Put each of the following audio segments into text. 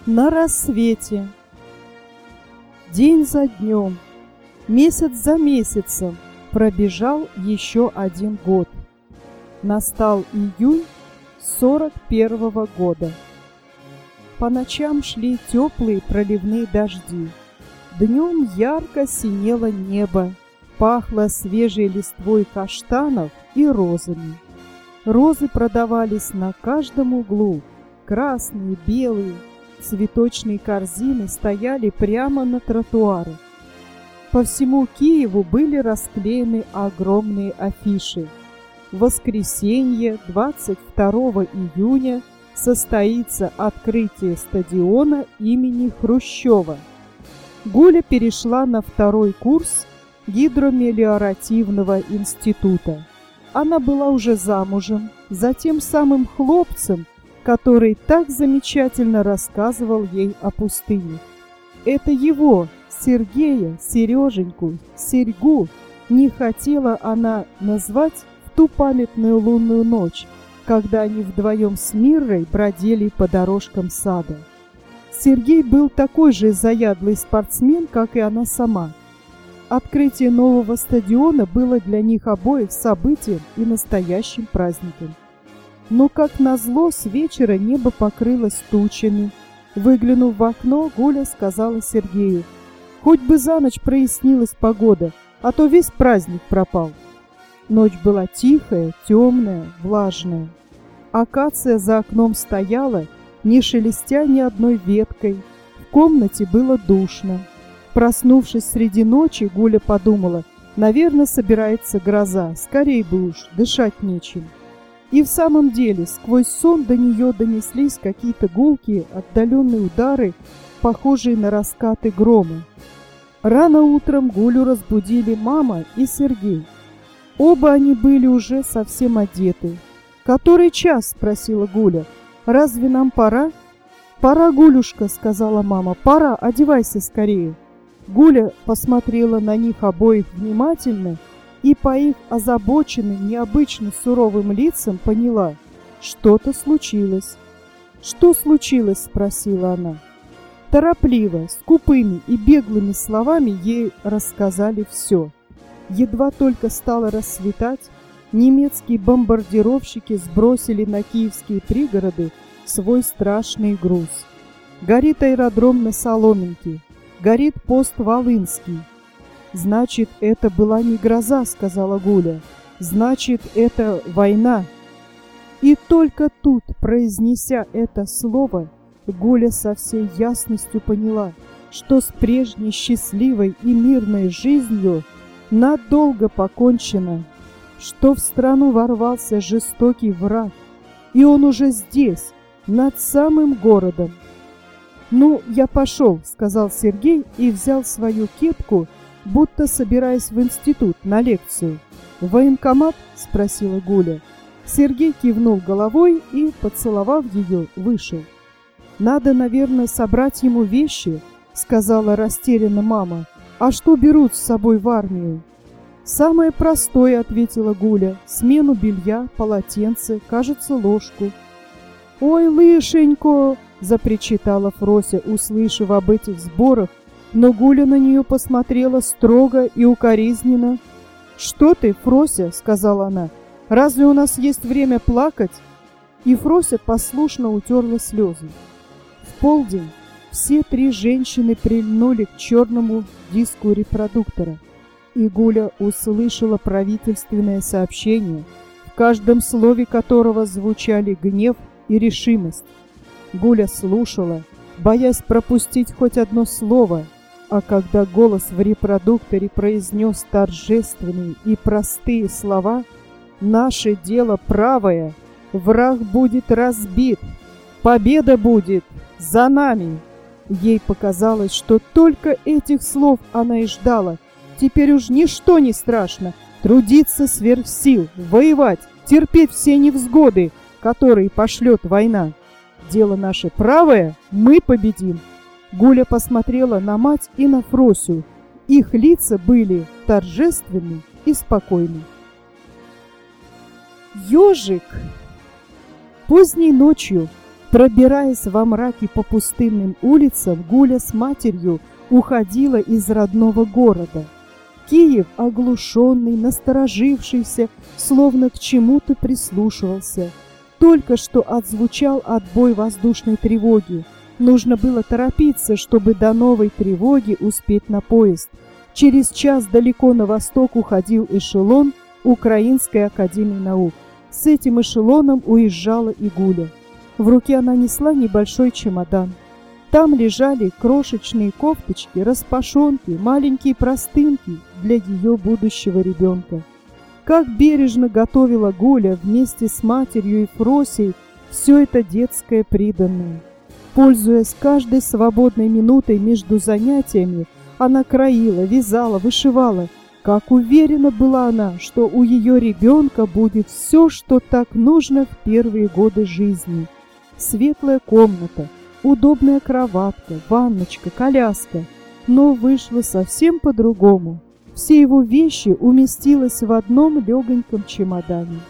На рассвете. День за днем, месяц за месяцем пробежал еще один год. Настал июнь 41-го года. По ночам шли теплые проливные дожди. Днем ярко синело небо, пахло свежей листвой каштанов и розами. Розы продавались на каждом углу, красные, белые. Цветочные корзины стояли прямо на тротуарах. По всему Киеву были расклеены огромные афиши. В воскресенье, 22 июня, состоится открытие стадиона имени Хрущева. Гуля перешла на второй курс гидромелиоративного института. Она была уже замужем за тем самым хлопцем, который так замечательно рассказывал ей о пустыне. Это его, Сергея, Сереженьку, Серьгу, не хотела она назвать в ту памятную лунную ночь, когда они вдвоем с Миррой бродили по дорожкам сада. Сергей был такой же заядлый спортсмен, как и она сама. Открытие нового стадиона было для них обоих событием и настоящим праздником. Но, как назло, с вечера небо покрылось тучами. Выглянув в окно, Гуля сказала Сергею: «Хоть бы за ночь прояснилась погода, а то весь праздник пропал». Ночь была тихая, темная, влажная. Акация за окном стояла, не шелестя ни одной веткой. В комнате было душно. Проснувшись среди ночи, Гуля подумала: наверное, собирается гроза, скорей бы уж, дышать нечем. И в самом деле, сквозь сон до нее донеслись какие-то гулкие, отдаленные удары, похожие на раскаты грома. Рано утром Гулю разбудили мама и Сергей. Оба они были уже совсем одеты. «Который час?» – спросила Гуля. «Разве нам пора?» «Пора, Гулюшка», – сказала мама. «Пора, одевайся скорее». Гуля посмотрела на них обоих внимательно и по их озабоченным, необычно суровым лицам поняла, что-то случилось. «Что случилось?» – спросила она. Торопливо, скупыми и беглыми словами ей рассказали все. Едва только стало рассветать, немецкие бомбардировщики сбросили на киевские пригороды свой страшный груз. Горит аэродром на Соломенке, горит пост Волынский. «Значит, это была не гроза», — сказала Гуля. «Значит, это война». И только тут, произнеся это слово, Гуля со всей ясностью поняла, что с прежней счастливой и мирной жизнью надолго покончено, что в страну ворвался жестокий враг, и он уже здесь, над самым городом. «Ну, я пошел», — сказал Сергей и взял свою кепку, будто собираясь в институт на лекцию. «В военкомат?» — спросила Гуля. Сергей кивнул головой и, поцеловав ее, вышел. «Надо, наверное, собрать ему вещи», — сказала растерянно мама. «А что берут с собой в армию?» «Самое простое», — ответила Гуля. «Смену белья, полотенце, кажется, ложку». «Ой, Лышенько!» — запричитала Фрося, услышав об этих сборах, но Гуля на нее посмотрела строго и укоризненно. «Что ты, Фрося?» — сказала она. «Разве у нас есть время плакать?» И Фрося послушно утерла слезы. В полдень все три женщины прильнули к черному диску репродуктора, и Гуля услышала правительственное сообщение, в каждом слове которого звучали гнев и решимость. Гуля слушала, боясь пропустить хоть одно слово, а когда голос в репродукторе произнес торжественные и простые слова: «Наше дело правое, враг будет разбит, победа будет за нами», ей показалось, что только этих слов она и ждала. Теперь уж ничто не страшно, трудиться сверх сил, воевать, терпеть все невзгоды, которые пошлет война. Дело наше правое, мы победим. Гуля посмотрела на мать и на Фросю. Их лица были торжественны и спокойны. Ёжик! Поздней ночью, Пробираясь во мраке по пустынным улицам, Гуля с матерью уходила из родного города. Киев, оглушенный, насторожившийся, словно к чему-то прислушивался. Только что отзвучал отбой воздушной тревоги. Нужно было торопиться, чтобы до новой тревоги успеть на поезд. Через час далеко на восток уходил эшелон Украинской академии наук. С этим эшелоном уезжала и Гуля. В руке она несла небольшой чемодан. Там лежали крошечные кофточки, распашонки, маленькие простынки для ее будущего ребенка. Как бережно готовила Гуля вместе с матерью и Фросей все это детское приданное. Пользуясь каждой свободной минутой между занятиями, она краила, вязала, вышивала. Как уверена была она, что у ее ребенка будет все, что так нужно в первые годы жизни. Светлая комната, удобная кроватка, ванночка, коляска. Но вышло совсем по-другому. Все его вещи уместилось в одном легоньком чемодане.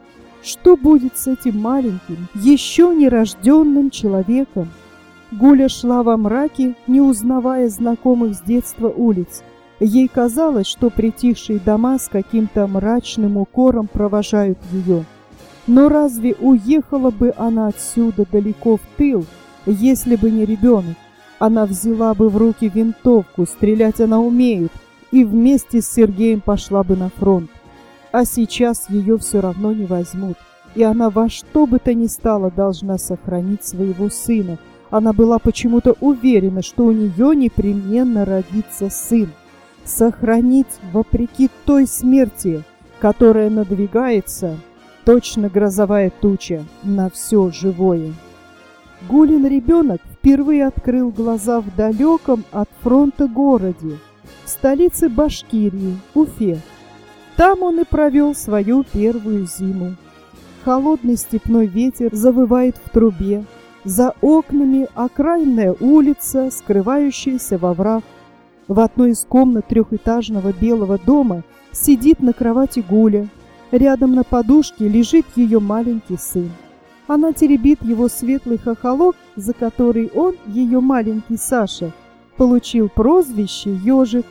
Что будет с этим маленьким, еще нерожденным человеком? Гуля шла во мраке, не узнавая знакомых с детства улиц. Ей казалось, что притихшие дома с каким-то мрачным укором провожают ее. Но разве уехала бы она отсюда далеко в тыл, если бы не ребенок? Она взяла бы в руки винтовку, стрелять она умеет, и вместе с Сергеем пошла бы на фронт. А сейчас ее все равно не возьмут, и она во что бы то ни стало должна сохранить своего сына. Она была почему-то уверена, что у нее непременно родится сын. Сохранить вопреки той смерти, которая надвигается, точно грозовая туча, на все живое. Гулин ребенок впервые открыл глаза в далеком от фронта городе, в столице Башкирии, Уфе. Там он и провел свою первую зиму. Холодный степной ветер завывает в трубе. За окнами окраинная улица, скрывающаяся во враг. В одной из комнат трехэтажного белого дома сидит на кровати Гуля. Рядом на подушке лежит ее маленький сын. Она теребит его светлый хохолок, за который он, ее маленький Саша, получил прозвище «Ежик».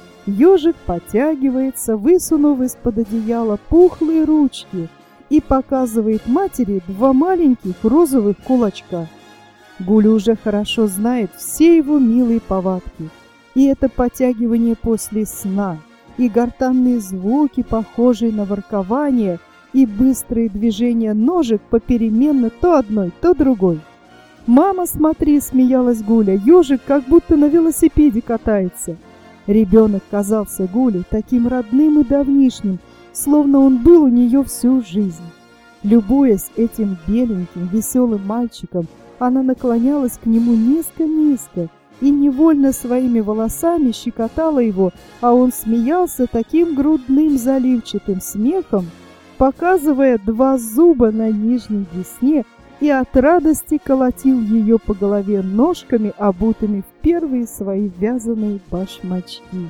Ежик потягивается, высунув из-под одеяла пухлые ручки, и показывает матери два маленьких розовых кулачка. Гуля уже хорошо знает все его милые повадки. И это потягивание после сна, и гортанные звуки, похожие на воркование, и быстрые движения ножек попеременно то одной, то другой. «Мама, смотри!» — смеялась Гуля. «Ежик как будто на велосипеде катается». Ребенок казался Гуле таким родным и давнишним, словно он был у нее всю жизнь. Любуясь этим беленьким, веселым мальчиком, она наклонялась к нему низко-низко и невольно своими волосами щекотала его, а он смеялся таким грудным заливчатым смехом, показывая два зуба на нижней десне, и от радости колотил ее по голове ножками, обутыми в первые свои вязаные башмачки.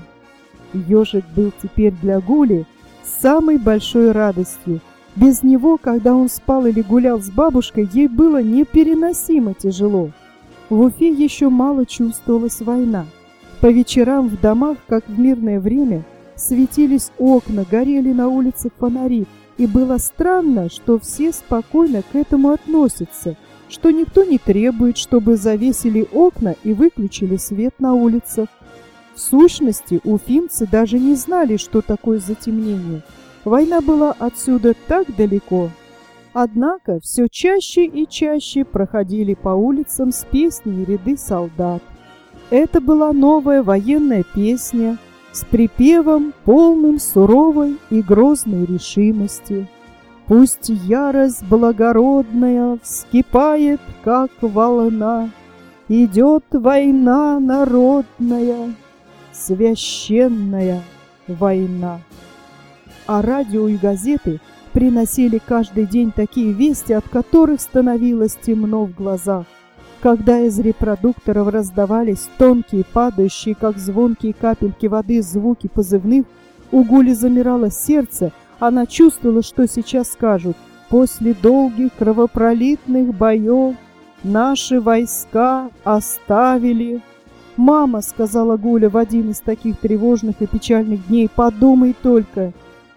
Ежик был теперь для Гули самой большой радостью. Без него, когда он спал или гулял с бабушкой, ей было непереносимо тяжело. В Уфе еще мало чувствовалась война. По вечерам в домах, как в мирное время, светились окна, горели на улицах фонари, и было странно, что все спокойно к этому относятся, что никто не требует, чтобы завесили окна и выключили свет на улицах. В сущности, уфимцы даже не знали, что такое затемнение. Война была отсюда так далеко. Однако все чаще и чаще проходили по улицам с песней ряды солдат. Это была новая военная песня с припевом, полным суровой и грозной решимости. Пусть ярость благородная вскипает, как волна, идет война народная, священная война. А радио и газеты приносили каждый день такие вести, от которых становилось темно в глазах. Когда из репродукторов раздавались тонкие, падающие, как звонкие капельки воды, звуки позывных, у Гули замирало сердце, она чувствовала, что сейчас скажут: «После долгих кровопролитных боев Наши войска оставили. «Мама», — сказала Гуля в один из таких тревожных и печальных дней, — «подумай только,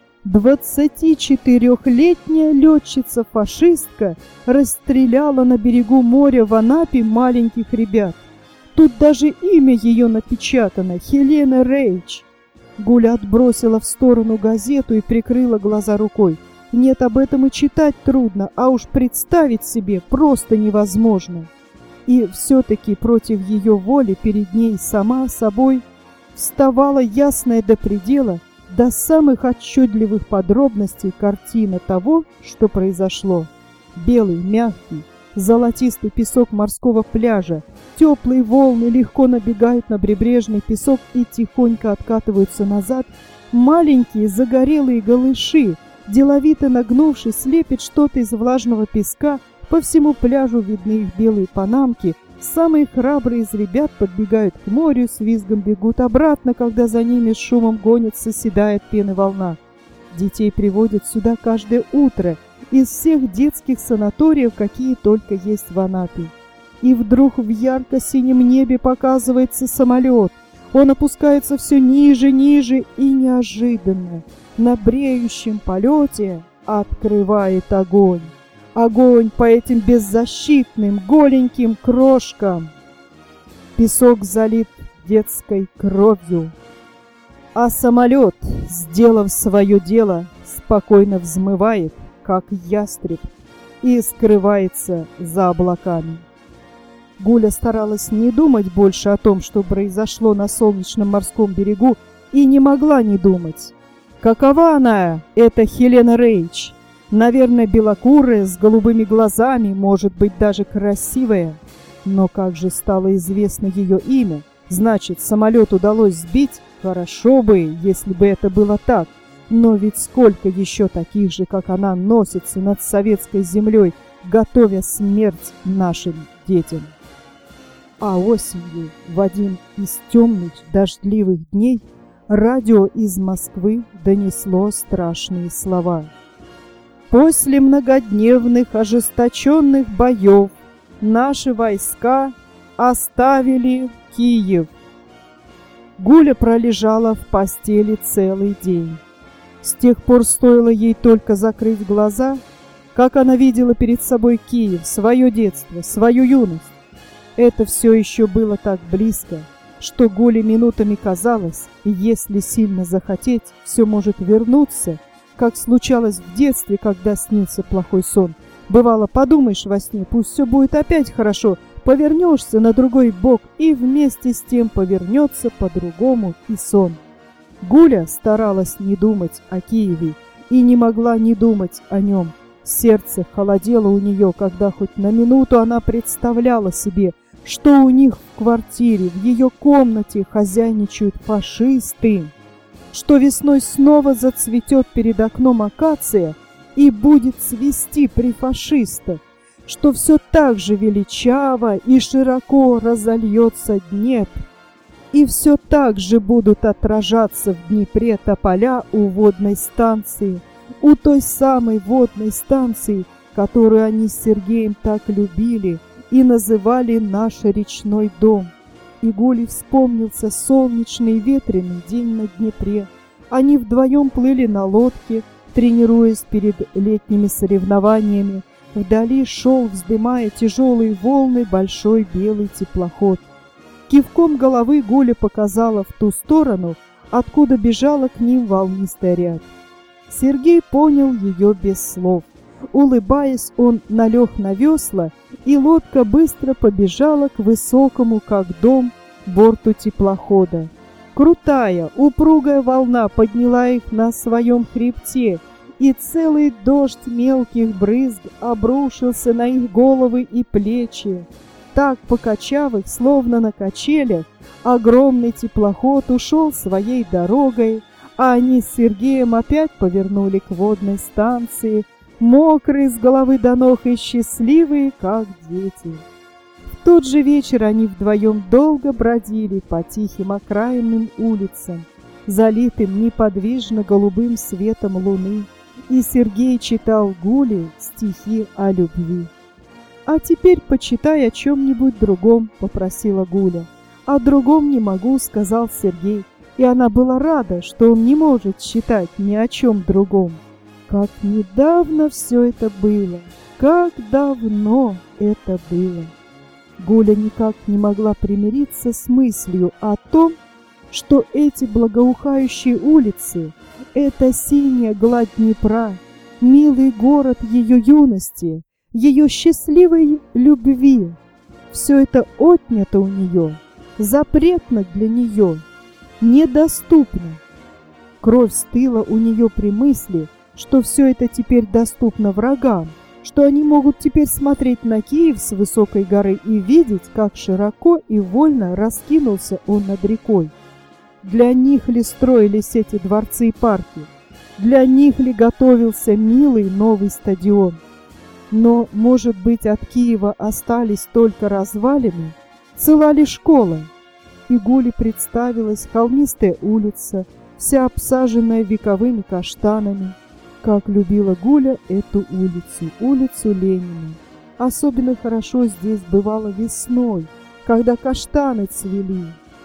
24-летняя летчица-фашистка расстреляла на берегу моря в Анапе маленьких ребят. Тут даже имя ее напечатано — Хелена Рейч». Гуля отбросила в сторону газету и прикрыла глаза рукой. Нет, об этом и читать трудно, а уж представить себе просто невозможно. И все-таки против ее воли перед ней сама собой вставала ясная до предела, до самых отчетливых подробностей картина того, что произошло. Белый, мягкий, золотистый песок морского пляжа, теплые волны легко набегают на прибрежный песок и тихонько откатываются назад. Маленькие загорелые голыши, деловито нагнувшись, лепят что-то из влажного песка. По всему пляжу видны их белые панамки. Самые храбрые из ребят подбегают к морю, с визгом бегут обратно, когда за ними с шумом гонится, седая от пены волна. Детей приводят сюда каждое утро из всех детских санаториев, какие только есть в Анапе. И вдруг в ярко-синем небе показывается самолет. Он опускается все ниже, ниже и неожиданно на бреющем полете открывает огонь. Огонь по этим беззащитным, голеньким крошкам. Песок залит детской кровью. А самолет, сделав свое дело, спокойно взмывает, как ястреб, и скрывается за облаками. Гуля старалась не думать больше о том, что произошло на солнечном морском берегу, и не могла не думать. Какова она, эта Хелена Рейч? Наверное, белокурая, с голубыми глазами, может быть, даже красивая. Но как же стало известно ее имя? Значит, самолет удалось сбить? Хорошо бы, если бы это было так. Но ведь сколько еще таких же, как она, носится над советской землей, готовя смерть нашим детям. А осенью, в один из темных дождливых дней, радио из Москвы донесло страшные слова. После многодневных ожесточенных боев наши войска оставили Киев. Гуля пролежала в постели целый день. С тех пор стоило ей только закрыть глаза, как она видела перед собой Киев, свое детство, свою юность. Это все еще было так близко, что Гуле минутами казалось, если сильно захотеть, все может вернуться, как случалось в детстве, когда снился плохой сон. Бывало, подумаешь во сне, пусть все будет опять хорошо, повернешься на другой бок, и вместе с тем повернется по-другому и сон. Гуля старалась не думать о Киеве и не могла не думать о нем. Сердце холодело у нее, когда хоть на минуту она представляла себе, что у них в квартире, в ее комнате хозяйничают фашисты, что весной снова зацветет перед окном акация и будет цвести при фашистах, что все так же величаво и широко разольется Днепр, и все так же будут отражаться в Днепре тополя у водной станции, у той самой водной станции, которую они с Сергеем так любили и называли «наш речной дом». И Гуле вспомнился солнечный и ветреный день на Днепре. Они вдвоем плыли на лодке, тренируясь перед летними соревнованиями. Вдали шел, вздымая тяжелые волны, большой белый теплоход. Кивком головы Гуля показала в ту сторону, откуда бежала к ним волнистый ряд. Сергей понял ее без слов. Улыбаясь, он налег на весла, и лодка быстро побежала к высокому, как дом, борту теплохода. Крутая, упругая волна подняла их на своем хребте, и целый дождь мелких брызг обрушился на их головы и плечи. Так, покачав их, словно на качелях, огромный теплоход ушел своей дорогой, а они с Сергеем опять повернули к водной станции, мокрые с головы до ног и счастливые, как дети. В тот же вечер они вдвоем долго бродили по тихим окраинным улицам, залитым неподвижно голубым светом луны, и Сергей читал Гуле стихи о любви. «А теперь почитай о чем-нибудь другом», — попросила Гуля. «О другом не могу», — сказал Сергей, и она была рада, что он не может читать ни о чем другом. Как недавно все это было! Как давно это было! Гуля никак не могла примириться с мыслью о том, что эти благоухающие улицы, эта синяя гладь Днепра, милый город ее юности, ее счастливой любви, все это отнято у нее, запретно для нее, недоступно. Кровь стыла у нее при мысли, что все это теперь доступно врагам, что они могут теперь смотреть на Киев с высокой горы и видеть, как широко и вольно раскинулся он над рекой. Для них ли строились эти дворцы и парки? Для них ли готовился милый новый стадион? Но, может быть, от Киева остались только развалины? Цела ли школа? И Гуле представилась холмистая улица, вся обсаженная вековыми каштанами. Как любила Гуля эту улицу, улицу Ленина. Особенно хорошо здесь бывало весной, когда каштаны цвели.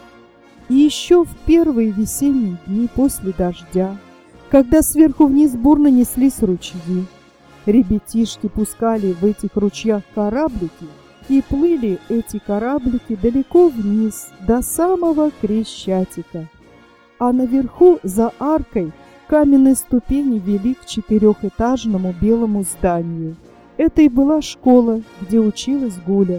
И еще в первые весенние дни после дождя, когда сверху вниз бурно неслись ручьи. Ребятишки пускали в этих ручьях кораблики, и плыли эти кораблики далеко вниз, до самого Крещатика. А наверху, за аркой, каменные ступени вели к четырехэтажному белому зданию. Это и была школа, где училась Гуля.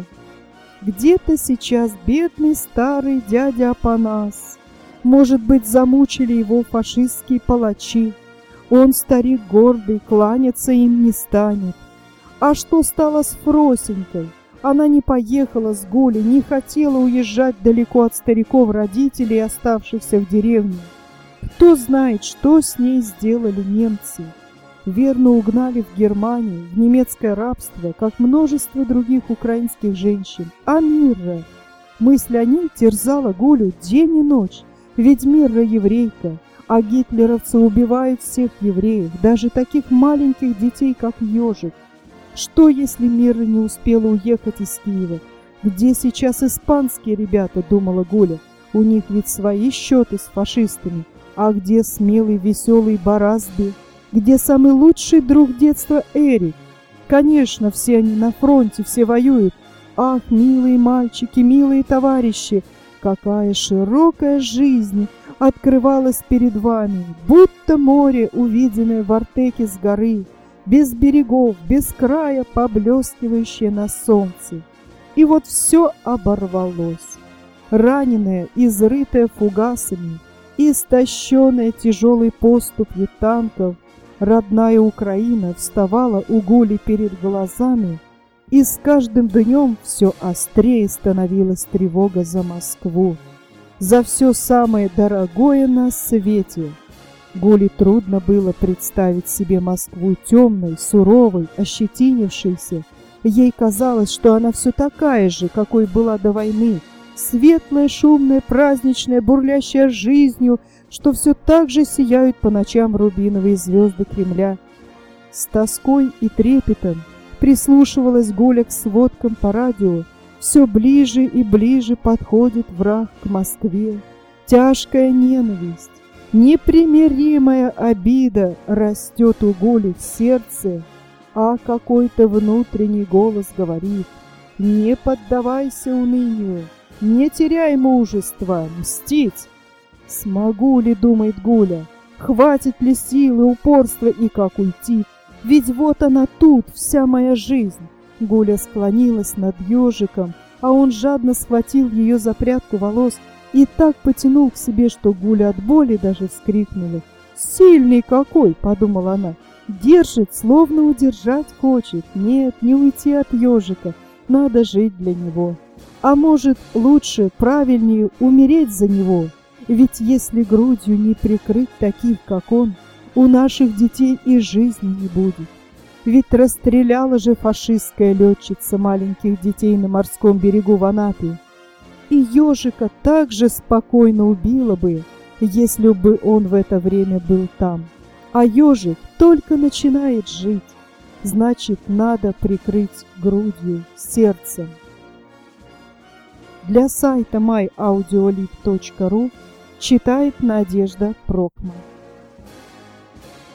Где-то сейчас бедный старый дядя Апанас. Может быть, замучили его фашистские палачи. Он, старик гордый, кланяться им не станет. А что стало с Фросенькой? Она не поехала с Гулей, не хотела уезжать далеко от стариков-родителей, оставшихся в деревне. Кто знает, что с ней сделали немцы. Верно, угнали в Германию, в немецкое рабство, как множество других украинских женщин. А Мирра? Мысль о ней терзала Гулю день и ночь. Ведь Мирра еврейка, а гитлеровцы убивают всех евреев, даже таких маленьких детей, как Ежик. Что, если Мирра не успела уехать из Киева? Где сейчас испанские ребята, думала Гуля. У них ведь свои счеты с фашистами. А где смелый, веселый Баразби? Где самый лучший друг детства Эрик? Конечно, все они на фронте, все воюют. Ах, милые мальчики, милые товарищи, какая широкая жизнь открывалась перед вами, будто море, увиденное в Артеке с горы, без берегов, без края, поблескивающее на солнце. И вот все оборвалось. Раненая, изрытая фугасами, истощенная тяжелой поступью танков, родная Украина вставала у Гули перед глазами, и с каждым днем все острее становилась тревога за Москву, за все самое дорогое на свете. Гуле трудно было представить себе Москву темной, суровой, ощетинившейся. Ей казалось, что она все такая же, какой была до войны, светлая, шумная, праздничная, бурлящая жизнью, что все так же сияют по ночам рубиновые звезды Кремля. С тоской и трепетом прислушивалась Гуля к сводкам по радио. Все ближе и ближе подходит враг к Москве. Тяжкая ненависть, непримиримая обида растет у Гули в сердце, а какой-то внутренний голос говорит: не поддавайся унынию, не теряй мужества, мстить. Смогу ли, думает Гуля, хватит ли силы, упорства и как уйти? Ведь вот она тут, вся моя жизнь. Гуля склонилась над ежиком, а он жадно схватил ее за прядку волос и так потянул к себе, что Гуля от боли даже вскрикнула. «Сильный какой!» — подумала она. «Держит, словно удержать хочет. Нет, не уйти от ежика, надо жить для него. А может, лучше, правильнее умереть за него? Ведь если грудью не прикрыть таких, как он, у наших детей и жизни не будет. Ведь расстреляла же фашистская летчица маленьких детей на морском берегу в Анапе. И ежика так же спокойно убила бы, если бы он в это время был там. А ежик только начинает жить. значит, надо прикрыть грудью, сердцем. Для сайта myaudiolib.ru читает Надежда Прокман.